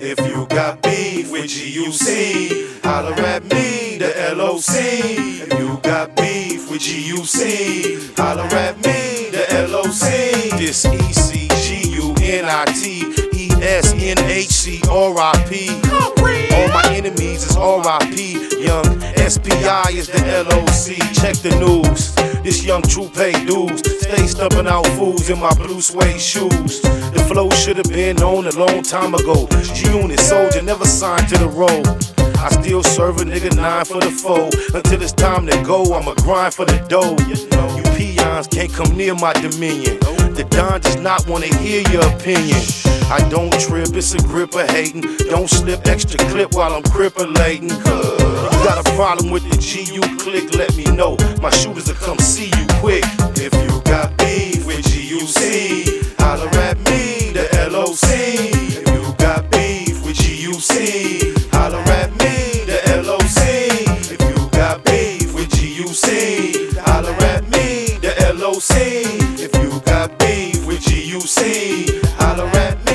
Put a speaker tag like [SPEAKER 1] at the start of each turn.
[SPEAKER 1] If you got beef with GUC, holler at me, the LOC. If you got beef with GUC, holler at me, the LOC. This ECGUNITESNHCRIP. All my enemies is RIP. Young SPI is the LOC. Check the news. This young true pay dudes stay stumping out fools in my blue suede shoes. The flow should have been on a long time ago. G-Unit soldier never signed to the roll. I still serve a nigga 9 for the foe. Until it's time to go, I'ma grind for the dough. You peons can't come near my dominion. The Don does not wanna hear your opinion. I don't trip, it's a grip of hating. Don't slip extra clip while I'm crippling. You got a problem with the GU click, let me know. My shooters will come see you quick. If you got beef with GUC, holler at me, the LOC. If you got beef with GUC, holler at me, the LOC. If you got beef with GUC, holler at me, the LOC. If you got beef with GUC, holler at me.